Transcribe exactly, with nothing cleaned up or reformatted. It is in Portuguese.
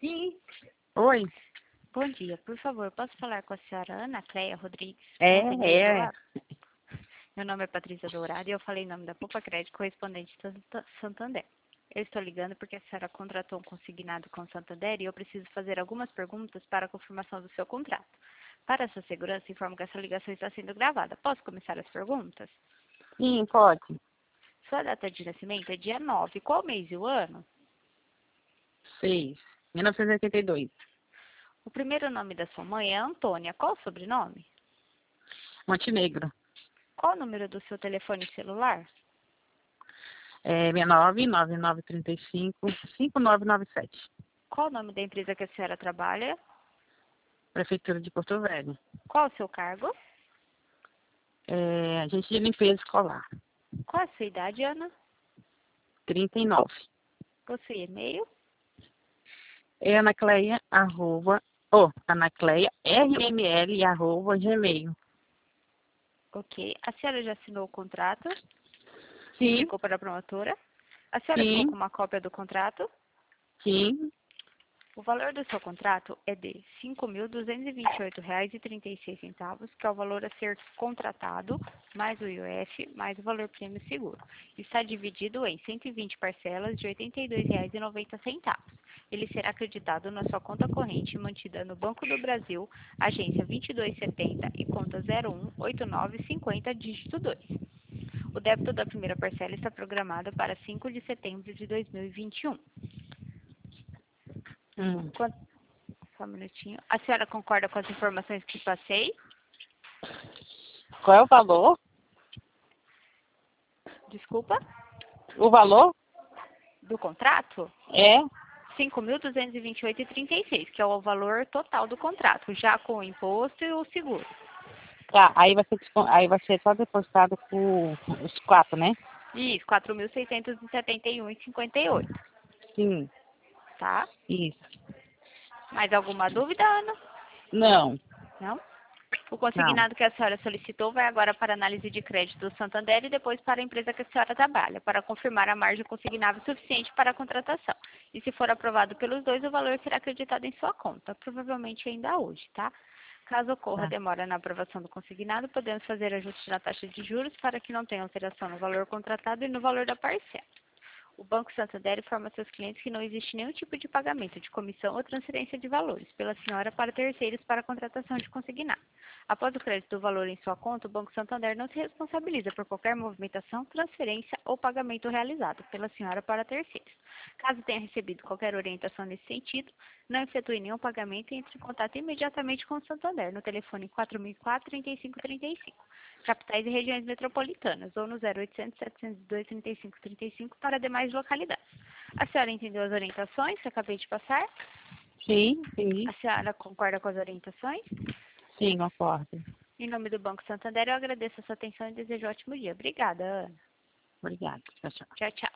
Sim. Oi. Bom dia. Por favor, posso falar com a senhora Ana Cleia Rodrigues? É, Atendeu é. do lado? Meu nome é Patrícia Dourado e eu falei em nome da Poupa Crédito correspondente a Santander. Eu estou ligando porque a senhora contratou um consignado com Santander e eu preciso fazer algumas perguntas para a confirmação do seu contrato. Para essa segurança, informo que essa ligação está sendo gravada. Posso começar as perguntas? Sim, pode. Sua data de nascimento é dia nove. Qual mês e o ano? Seis. mil novecentos e oitenta e dois. O primeiro nome da sua mãe é Antônia. Qual o sobrenome? Montenegro. Qual o número do seu telefone celular? É sessenta e nove, nove nove três cinco, cinco nove nove sete. Qual o nome da empresa que a senhora trabalha? Prefeitura de Porto Velho. Qual o seu cargo? É, agente de limpeza escolar. Qual a sua idade, Ana? trinta e nove. O seu e-mail? É anacleia, arroba, oh, anacleia, rml, arroba, gmail. Ok. A senhora já assinou o contrato? Sim, Ficou para a promotora? A senhora ficou com sim, uma cópia do contrato? sim, O valor do seu contrato é de cinco mil duzentos e vinte e oito reais e trinta e seis centavos, que é o valor a ser contratado, mais o I O F, mais o valor prêmio seguro. Está dividido em cento e vinte parcelas de oitenta e dois reais e noventa centavos. Ele será acreditado na sua conta corrente mantida no Banco do Brasil, agência vinte e dois setenta e conta zero um oito nove cinco zero, dígito dois. O débito da primeira parcela está programado para cinco de setembro de dois mil e vinte e um. hum. Quanto... Só um minutinho. A senhora concorda com as informações que passei? Qual é o valor? Desculpa? O valor? Do contrato? É, cinco mil duzentos e vinte e oito reais e trinta e seis, que é o valor total do contrato, já com o imposto e o seguro. tá, aí vai ser, descon- aí vai ser só depositado por os quatro, né? Isso, quatro mil seiscentos e setenta e um reais e cinquenta e oito, Sim, tá? isso. Mais alguma dúvida, Ana? Não, Não? O não. consignado que a senhora solicitou vai agora para análise de crédito do Santander e depois para a empresa que a senhora trabalha, para confirmar a margem consignável suficiente para a contratação. E se for aprovado pelos dois, o valor será acreditado em sua conta, provavelmente ainda hoje, tá? Caso ocorra Tá. demora na aprovação do consignado, podemos fazer ajuste na taxa de juros para que não tenha alteração no valor contratado e no valor da parcela. O Banco Santander informa seus clientes que não existe nenhum tipo de pagamento de comissão ou transferência de valores pela senhora para terceiros para a contratação de consignado. Após o crédito do valor em sua conta, o Banco Santander não se responsabiliza por qualquer movimentação, transferência ou pagamento realizado pela senhora para terceiros. Caso tenha recebido qualquer orientação nesse sentido, não efetue nenhum pagamento e entre em contato imediatamente com o Santander no telefone quatro mil e quatro, trinta e cinco trinta e cinco, capitais e regiões metropolitanas, ou no zero oitocentos, setecentos e dois, trinta e cinco trinta e cinco para demais localidades. A senhora entendeu as orientações que acabei de passar? Sim, sim, A senhora concorda com as orientações? sim, concordo. Em nome do Banco Santander, eu agradeço a sua atenção e desejo um ótimo dia. Obrigada, Ana. Obrigada. Tchau, tchau. Tchau, tchau.